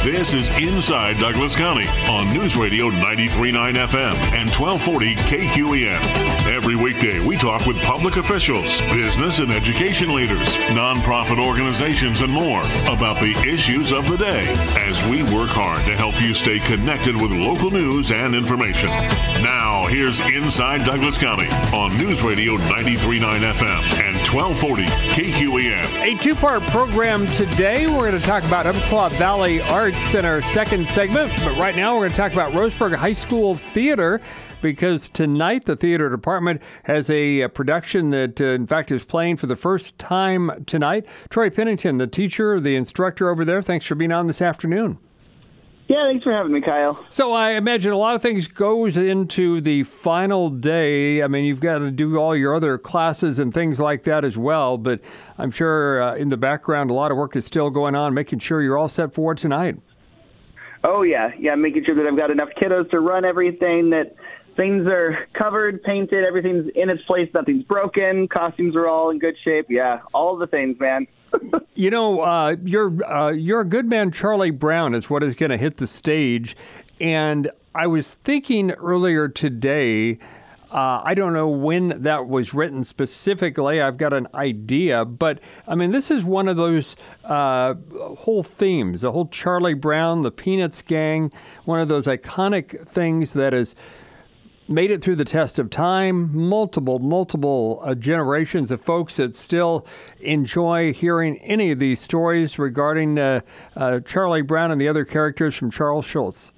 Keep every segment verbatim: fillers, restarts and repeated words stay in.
This is Inside Douglas County on News Radio ninety-three point nine F M and twelve forty K Q E N. Every weekday, we talk with public officials, business and education leaders, nonprofit organizations, and more about the issues of the day as we work hard to help you stay connected with local news and information. Now, here's Inside Douglas County on News Radio ninety-three point nine F M and twelve forty K Q E N. A two-part program today. We're going to talk about Umpqua Valley Arts in our second segment, but right now we're going to talk about Roseburg High School Theater, because tonight the theater department has a, a production that, uh, in fact, is playing for the first time tonight. Troy Pennington, the teacher, the instructor over there, thanks for being on this afternoon. Yeah, thanks for having me, Kyle. So I imagine a lot of things goes into the final day. I mean, you've got to do all your other classes and things like that as well, but I'm sure uh, in the background a lot of work is still going on, making sure you're all set for tonight. Oh, yeah. Yeah, making sure that I've got enough kiddos to run everything, that things are covered, painted, everything's in its place, nothing's broken, costumes are all in good shape. Yeah, all the things, man. You know, uh, you're uh, you're a good man, Charlie Brown, is what is going to hit the stage. And I was thinking earlier today, uh, I don't know when that was written specifically. I've got an idea. But, I mean, this is one of those uh, whole themes, the whole Charlie Brown, the Peanuts gang, one of those iconic things that is made it through the test of time, multiple, multiple uh, generations of folks that still enjoy hearing any of these stories regarding uh, uh, Charlie Brown and the other characters from Charles Schulz.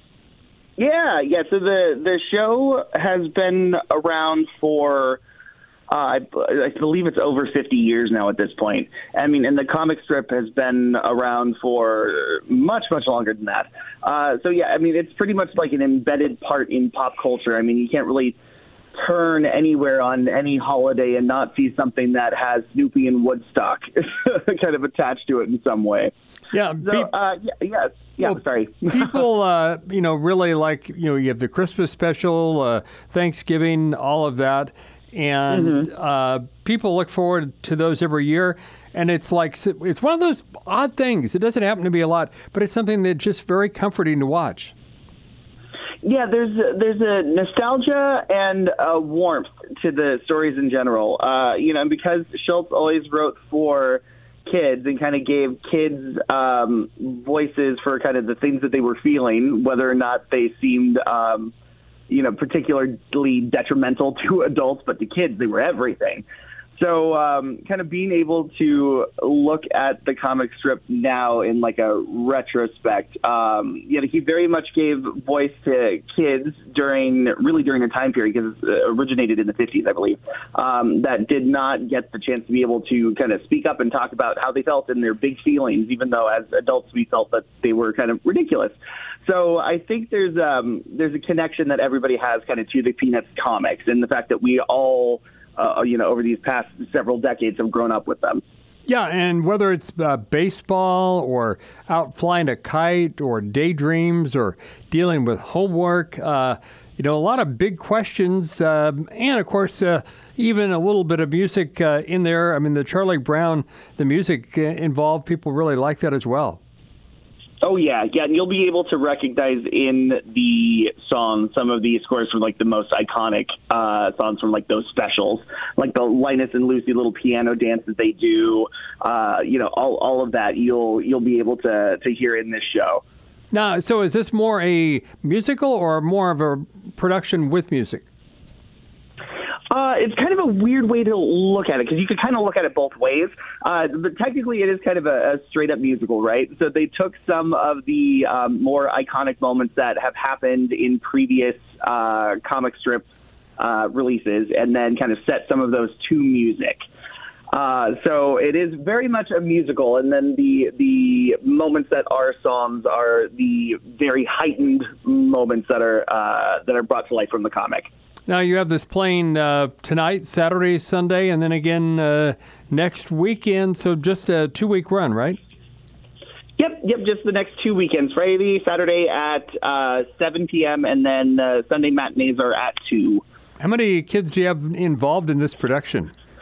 Yeah, yeah. So the, the show has been around for, uh, I, I believe it's over fifty years now at this point. I mean, and the comic strip has been around for much, much longer than that. Uh, so, yeah, I mean, it's pretty much like an embedded part in pop culture. I mean, you can't really turn anywhere on any holiday and not see something that has Snoopy and Woodstock kind of attached to it in some way. Yeah. So, Be- uh, yeah, yeah, yeah well, sorry. people, uh, you know, really like, you know, you have the Christmas special, uh, Thanksgiving, all of that. And mm-hmm. uh, people look forward to those every year. And it's like, it's one of those odd things. It doesn't happen to be a lot, but it's something that's just very comforting to watch. Yeah, there's a, there's a nostalgia and a warmth to the stories in general. Uh, you know, and because Schulz always wrote for kids and kind of gave kids um, voices for kind of the things that they were feeling, whether or not they seemed um, you know, particularly detrimental to adults, but to kids, they were everything. So um, kind of being able to look at the comic strip now in like a retrospect, um, you know, he very much gave voice to kids during, really during a time period, because it originated in the fifties, I believe, um, that did not get the chance to be able to kind of speak up and talk about how they felt and their big feelings, even though as adults we felt that they were kind of ridiculous. So I think there's um, there's a connection that everybody has kind of to the Peanuts comics, and the fact that we all, uh, you know, over these past several decades have grown up with them. Yeah, and whether it's uh, baseball or out flying a kite or daydreams or dealing with homework, uh, you know, a lot of big questions, uh, and of course, uh, even a little bit of music uh, in there. I mean, the Charlie Brown, the music uh, involved, people really like that as well. Oh, yeah, yeah, and you'll be able to recognize in the song some of the scores from, like, the most iconic uh, songs from, like, those specials, like the Linus and Lucy little piano dance that they do, uh, you know, all all of that you'll you'll be able to, to hear in this show. Now, so is this more a musical or more of a production with music? Uh, it's kind of a weird way to look at it, because you could kind of look at it both ways. Uh, but technically, it is kind of a, a straight-up musical, right? So they took some of the um, more iconic moments that have happened in previous uh, comic strip uh, releases and then kind of set some of those to music. Uh, so it is very much a musical, and then the the moments that are songs are the very heightened moments that are uh, that are brought to life from the comic. Now, you have this playing uh, tonight, Saturday, Sunday, and then again uh, next weekend, so just a two-week run, right? Yep, yep, just the next two weekends. Friday, Saturday at uh, seven p.m., and then uh, Sunday matinees are at two. How many kids do you have involved in this production?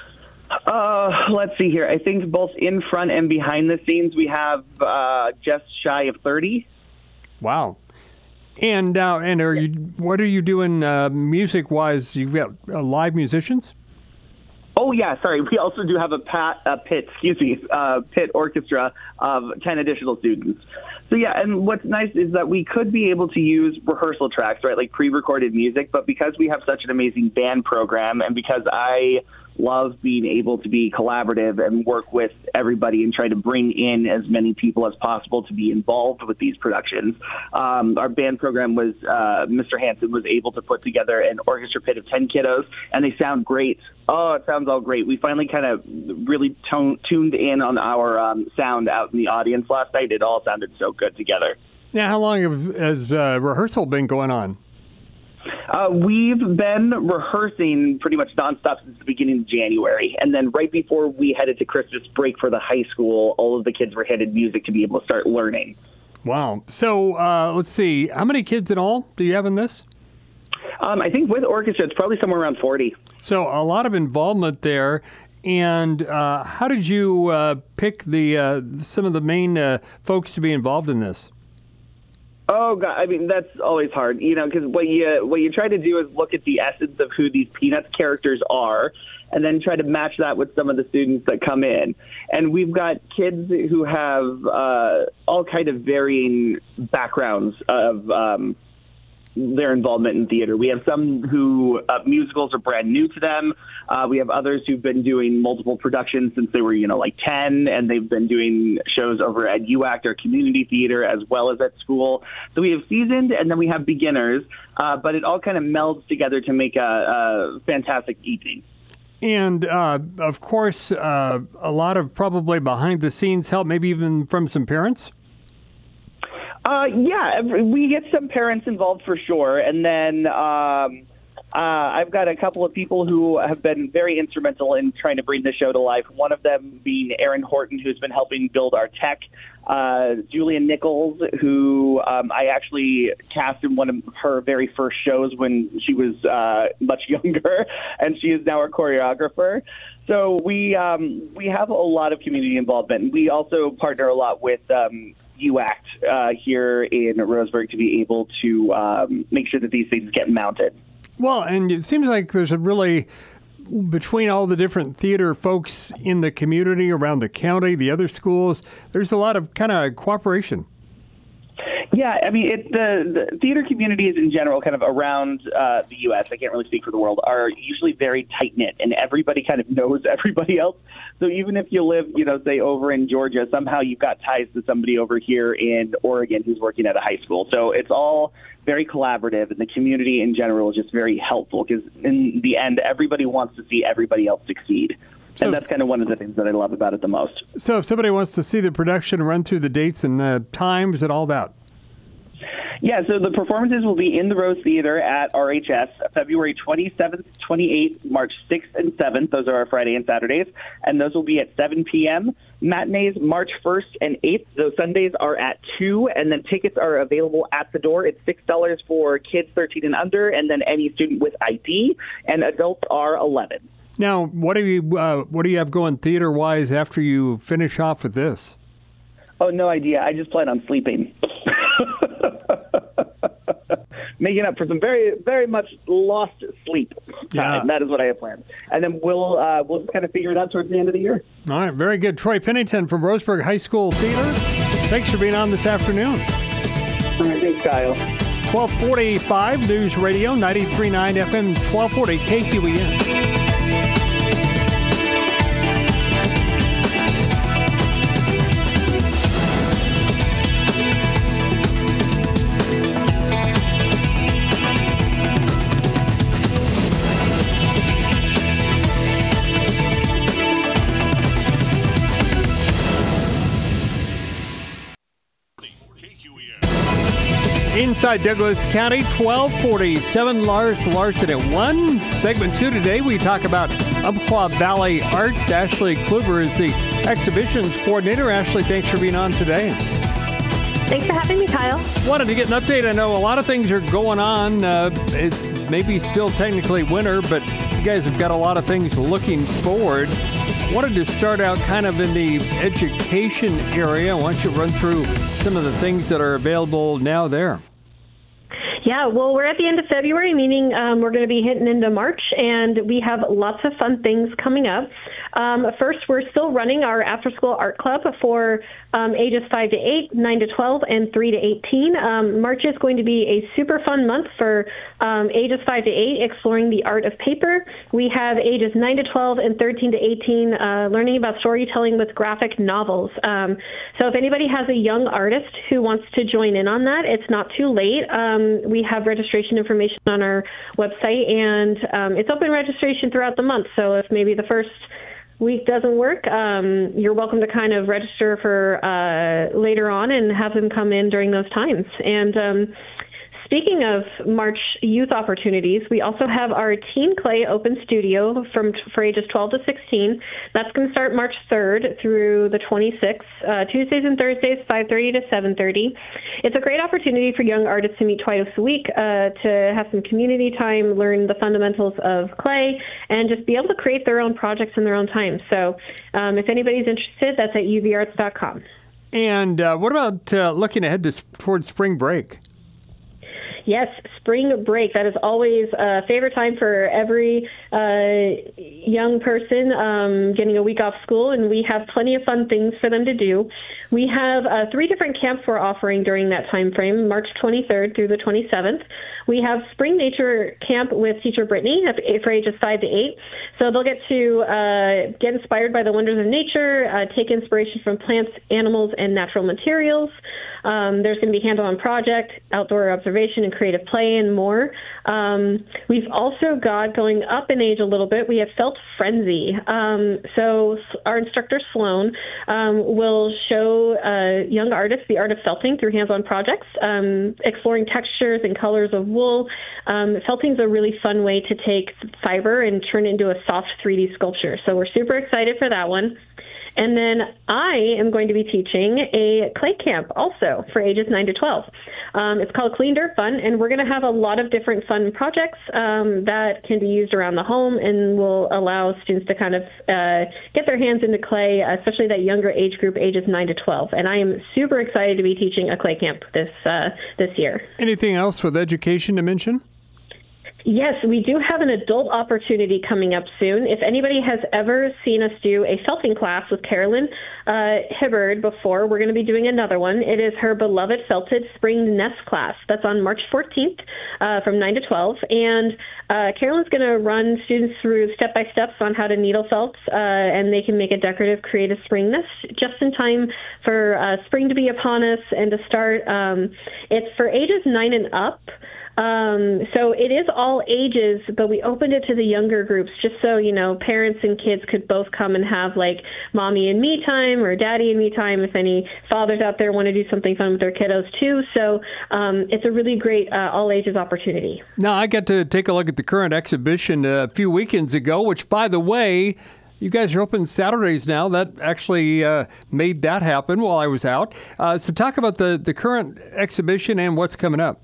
Uh, let's see here. I think both in front and behind the scenes, we have uh, just shy of thirty. Wow. And uh, and are you? What are you doing uh, music-wise? You've got uh, live musicians? Oh, yeah, sorry. We also do have a, pat, a pit, excuse me, uh, pit orchestra of ten additional students. So, yeah, and what's nice is that we could be able to use rehearsal tracks, right, like pre-recorded music, but because we have such an amazing band program and because I love being able to be collaborative and work with everybody and try to bring in as many people as possible to be involved with these productions. Um, our band program was, uh, Mister Hansen was able to put together an orchestra pit of ten kiddos, and they sound great. Oh, it sounds all great. We finally kind of really tone, tuned in on our um, sound out in the audience last night. It all sounded so good together. Now, how long have, has uh, rehearsal been going on? Uh, we've been rehearsing pretty much nonstop since the beginning of January. And then right before we headed to Christmas break for the high school, all of the kids were headed music to be able to start learning. Wow. So uh, let's see. How many kids in all do you have in this? Um, I think with orchestra, it's probably somewhere around forty. So a lot of involvement there. And uh, how did you uh, pick the uh, some of the main uh, folks to be involved in this? Oh God! I mean, that's always hard, you know, because what you what you try to do is look at the essence of who these Peanuts characters are, and then try to match that with some of the students that come in. And we've got kids who have uh, all kind of varying backgrounds of um, their involvement in theater. We have some who uh, musicals are brand new to them. Uh, we have others who've been doing multiple productions since they were, you know, like ten, and they've been doing shows over at U A C T, our community theater, as well as at school. So we have seasoned, and then we have beginners, uh, but it all kind of melds together to make a, a fantastic evening. And, uh, of course, uh, a lot of probably behind-the-scenes help, maybe even from some parents? Uh, yeah, we get some parents involved for sure. And then um, uh, I've got a couple of people who have been very instrumental in trying to bring the show to life. One of them being Erin Horton, who's been helping build our tech. Uh, Julian Nichols, who um, I actually cast in one of her very first shows when she was uh, much younger, and she is now our choreographer. So we um, we have a lot of community involvement. We also partner a lot with um, U A C T uh, here in Roseburg to be able to um, make sure that these things get mounted. Well, and it seems like there's a really, between all the different theater folks in the community, around the county, the other schools, there's a lot of kind of cooperation. Yeah, I mean, it, the, the theater communities in general, kind of around uh, the U S, I can't really speak for the world, are usually very tight-knit, and everybody kind of knows everybody else. So even if you live, you know, say over in Georgia, somehow you've got ties to somebody over here in Oregon who's working at a high school. So it's all very collaborative, and the community in general is just very helpful because in the end, everybody wants to see everybody else succeed. So, and that's kind of one of the things that I love about it the most. So if somebody wants to see the production, run through the dates and the times and all that. Yeah, so the performances will be in the Rose Theater at R H S February twenty-seventh, twenty-eighth, March sixth, and seventh. Those are our Friday and Saturdays. And those will be at seven p.m. Matinees March first and eighth. Those Sundays are at two, and then tickets are available at the door. It's six dollars for kids thirteen and under, and then any student with I D, and adults are eleven dollars. Now, what do you uh, what do you have going theater-wise after you finish off with this? Oh, no idea. I just plan on sleeping. Making up for some very, very much lost sleep time. Yeah. That is what I have planned. And then we'll uh, we'll just kind of figure it out towards the end of the year. All right, very good. Troy Pennington from Roseburg High School Theater. Thanks for being on this afternoon. All right, thanks, Kyle. twelve forty-five News Radio, ninety-three point nine F M, twelve forty K Q E N. Inside Douglas County, twelve forty-seven, Lars Larson at one. Segment two today, we talk about Umpqua Valley Arts. Ashley Kluber is the exhibitions coordinator. Ashley, thanks for being on today. Thanks for having me, Kyle. Wanted to get an update. I know a lot of things are going on. Uh, it's maybe still technically winter, but guys have got a lot of things looking forward. Wanted to start out kind of in the education area. Why don't you run through some of the things that are available now there? Yeah, well, we're at the end of February, meaning um, we're going to be hitting into March, and we have lots of fun things coming up. Um, first, we're still running our after-school art club for um, ages five to eight, nine to twelve, and three to eighteen. Um, March is going to be a super fun month for um, ages five to eight, exploring the art of paper. We have ages nine to twelve and thirteen to eighteen uh, learning about storytelling with graphic novels. Um, so if anybody has a young artist who wants to join in on that, it's not too late. Um, we have registration information on our website, and um, it's open registration throughout the month. So if maybe the first week doesn't work, um, you're welcome to kind of register for uh, later on and have them come in during those times. And um, speaking of March youth opportunities, we also have our Teen Clay Open Studio from for ages twelve to sixteen. That's going to start March third through the twenty-sixth, uh, Tuesdays and Thursdays, five thirty to seven thirty. It's a great opportunity for young artists to meet twice a week, uh, to have some community time, learn the fundamentals of clay, and just be able to create their own projects in their own time. So um, if anybody's interested, that's at u v arts dot com. And uh, what about uh, looking ahead to towards spring break? Yes, spring break. That is always a favorite time for every uh, young person um, getting a week off school, and we have plenty of fun things for them to do. We have uh, three different camps we're offering during that time frame, March twenty-third through the twenty-seventh. We have Spring Nature Camp with teacher Brittany for ages five to eight. So they'll get to uh, get inspired by the wonders of nature, uh, take inspiration from plants, animals, and natural materials. Um, there's going to be hands-on project, outdoor observation, and creative play, and more. Um, we've also got, going up in age a little bit, we have Felt Frenzy. Um, so our instructor, Sloan, um, will show uh, young artists the art of felting through hands-on projects, um, exploring textures and colors of wool. Um, felting is a really fun way to take fiber and turn it into a soft three D sculpture. So we're super excited for that one. And then I am going to be teaching a clay camp also for ages nine to twelve. Um, it's called Clean Dirt Fun, and we're going to have a lot of different fun projects um, that can be used around the home and will allow students to kind of uh, get their hands into clay, especially that younger age group, ages nine to twelve. And I am super excited to be teaching a clay camp this uh, this year. Anything else with education to mention? Yes, we do have an adult opportunity coming up soon. If anybody has ever seen us do a felting class with Carolyn uh, Hibbard before, we're going to be doing another one. It is her beloved Felted Spring Nest class. That's on March fourteenth uh, from nine to twelve. And uh, Carolyn's going to run students through step-by-steps on how to needle felt, uh, and they can make a decorative, creative spring nest just in time for uh, spring to be upon us and to start. Um, it's for ages nine and up. Um, so it is all ages, but we opened it to the younger groups just so, you know, parents and kids could both come and have like mommy and me time or daddy and me time if any fathers out there want to do something fun with their kiddos too. So um, it's a really great uh, all ages opportunity. Now, I got to take a look at the current exhibition a few weekends ago, which, by the way, you guys are open Saturdays now. That actually uh, made that happen while I was out. Uh, so talk about the, the current exhibition and what's coming up.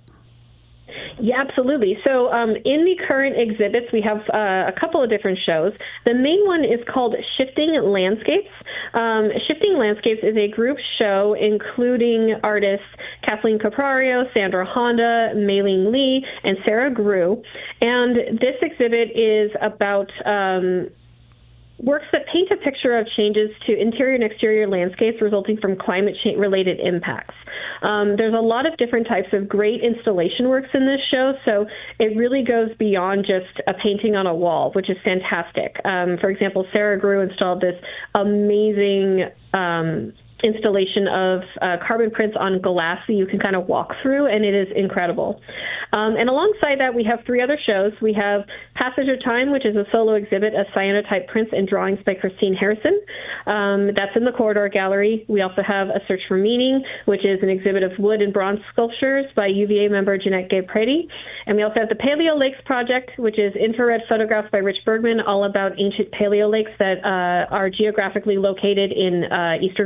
Yeah, absolutely. So um, in the current exhibits, we have uh, a couple of different shows. The main one is called Shifting Landscapes. Um, Shifting Landscapes is a group show including artists Kathleen Caprario, Sandra Honda, Mei-Ling Lee, and Sarah Grew. And this exhibit is about um, works that paint a picture of changes to interior and exterior landscapes resulting from climate change-related impacts. Um, there's a lot of different types of great installation works in this show, so it really goes beyond just a painting on a wall, which is fantastic. Um, for example, Sarah Grew installed this amazing um, installation of uh, carbon prints on glass that you can kind of walk through, and it is incredible. Um, and alongside that, we have three other shows. We have Passage of Time, which is a solo exhibit of cyanotype prints and drawings by Christine Harrison. Um, that's in the Corridor Gallery. We also have A Search for Meaning, which is an exhibit of wood and bronze sculptures by U V A member Jeanette Gay-Prady. And we also have the Paleo Lakes Project, which is infrared photographs by Rich Bergman, all about ancient paleo lakes that uh, are geographically located in uh, Eastern Oregon.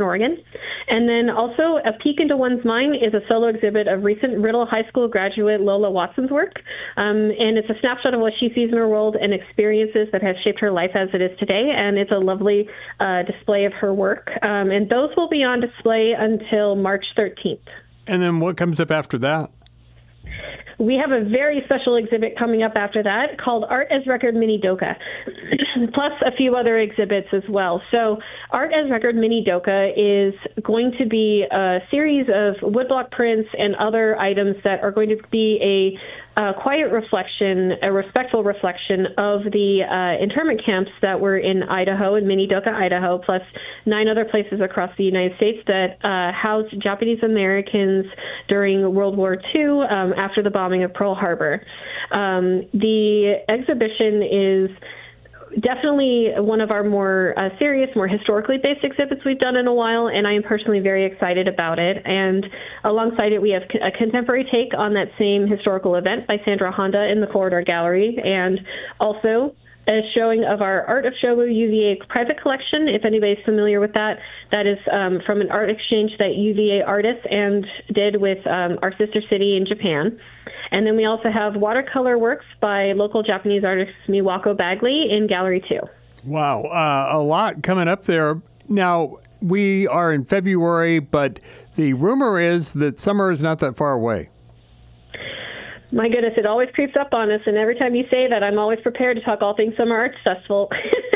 And then also a peek into one's mind is a solo exhibit of recent Riddle High School graduate Lola Watson's work. Um, and it's a snapshot of what she sees in her world and experiences that have shaped her life as it is today. And it's a lovely uh, display of her work. Um, and those will be on display until March thirteenth. And then what comes up after that? We have a very special exhibit coming up after that called Art as Record Mini Doka, plus a few other exhibits as well. So Art as Record Mini Doka is going to be a series of woodblock prints and other items that are going to be a A quiet reflection, a respectful reflection of the uh, internment camps that were in Idaho, in Minidoka, Idaho, plus nine other places across the United States that uh, housed Japanese Americans during World War Two um, after the bombing of Pearl Harbor. Um, the exhibition is definitely one of our more uh, serious, more historically based exhibits we've done in a while, and I am personally very excited about it. And alongside it, we have a contemporary take on that same historical event by Sandra Honda in the Corridor Gallery, and also a showing of our Art of Shogo U V A private collection. If anybody's familiar with that, that is um, from an art exchange that U V A artists and did with um, our sister city in Japan. And then we also have watercolor works by local Japanese artist Miwako Bagley in Gallery two. Wow, uh, a lot coming up there. Now, we are in February, but the rumor is that summer is not that far away. My goodness, it always creeps up on us, and every time you say that, I'm always prepared to talk all things Summer Arts Festival.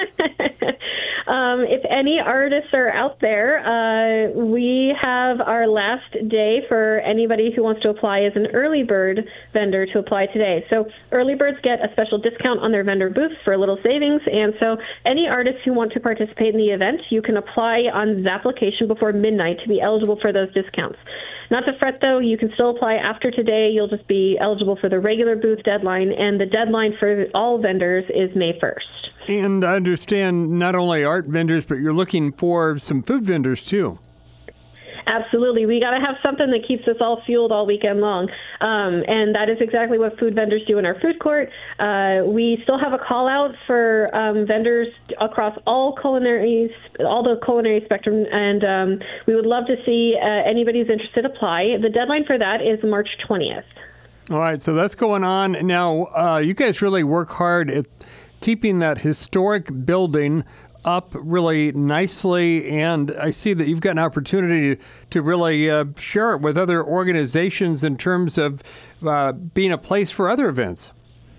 um, if any artists are out there, uh, we have our last day for anybody who wants to apply as an early bird vendor to apply today. So early birds get a special discount on their vendor booths for a little savings, and so any artists who want to participate in the event, you can apply on the application before midnight to be eligible for those discounts. Not to fret, though, you can still apply after today. You'll just be eligible for the regular booth deadline, and the deadline for all vendors is May first. And I understand not only art vendors, but you're looking for some food vendors, too. Absolutely. We got to have something that keeps us all fueled all weekend long. Um, and that is exactly what food vendors do in our food court. Uh, we still have a call out for um, vendors across all culinary, all the culinary spectrum. And um, we would love to see uh, anybody who's interested apply. The deadline for that is March twentieth. All right. So that's going on. Now, uh, you guys really work hard at keeping that historic building up really nicely, and I see that you've got an opportunity to, to really uh, share it with other organizations in terms of uh, being a place for other events.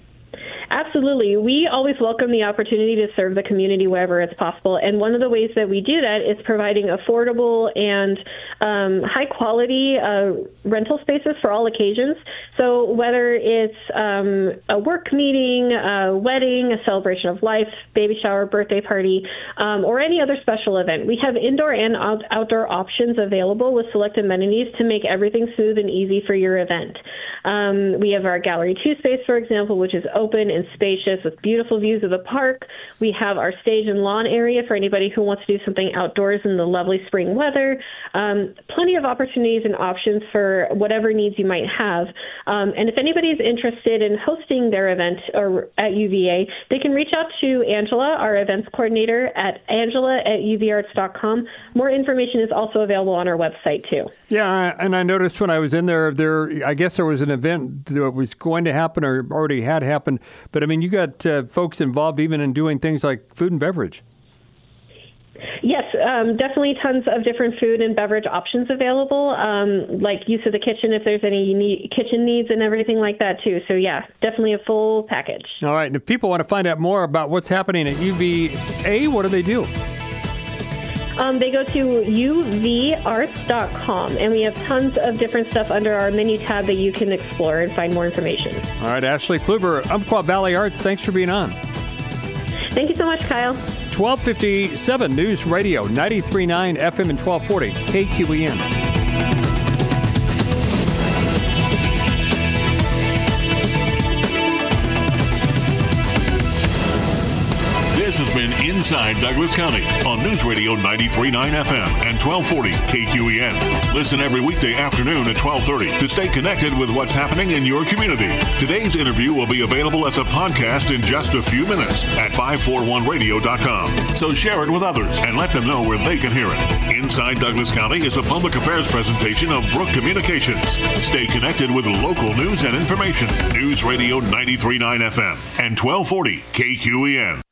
Absolutely. We always welcome the opportunity to serve the community wherever it's possible. And one of the ways that we do that is providing affordable and um, high-quality uh, rental spaces for all occasions. So whether it's um, a work meeting, a wedding, a celebration of life, baby shower, birthday party, um, or any other special event, we have indoor and out- outdoor options available with select amenities to make everything smooth and easy for your event. Um, we have our Gallery two space, for example, which is open and spacious with beautiful views of the park. We have our stage and lawn area for anybody who wants to do something outdoors in the lovely spring weather. Um, plenty of opportunities and options for whatever needs you might have. Um, and if anybody's interested in hosting their event or at U V A, they can reach out to Angela, our events coordinator, at angela at u v arts dot com. More information is also available on our website, too. Yeah, and I noticed when I was in there, there I guess there was an event that was going to happen or already had happened. But, I mean, you got uh, folks involved even in doing things like food and beverage. Yes, um, definitely tons of different food and beverage options available, um, like use of the kitchen if there's any need, kitchen needs and everything like that, too. So, yeah, definitely a full package. All right. And if people want to find out more about what's happening at U V A, what do they do? Um, they go to u v arts dot com, and we have tons of different stuff under our menu tab that you can explore and find more information. All right, Ashley Kluber, Umpqua Valley Arts, thanks for being on. Thank you so much, Kyle. twelve fifty-seven News Radio, ninety-three point nine F M and twelve forty K Q E N. This has been Inside Douglas County on News Radio ninety-three point nine F M and twelve forty K Q E N. Listen every weekday afternoon at twelve thirty to stay connected with what's happening in your community. Today's interview will be available as a podcast in just a few minutes at five forty-one radio dot com. So share it with others and let them know where they can hear it. Inside Douglas County is a public affairs presentation of Brook Communications. Stay connected with local news and information. News Radio ninety-three point nine F M and twelve forty K Q E N.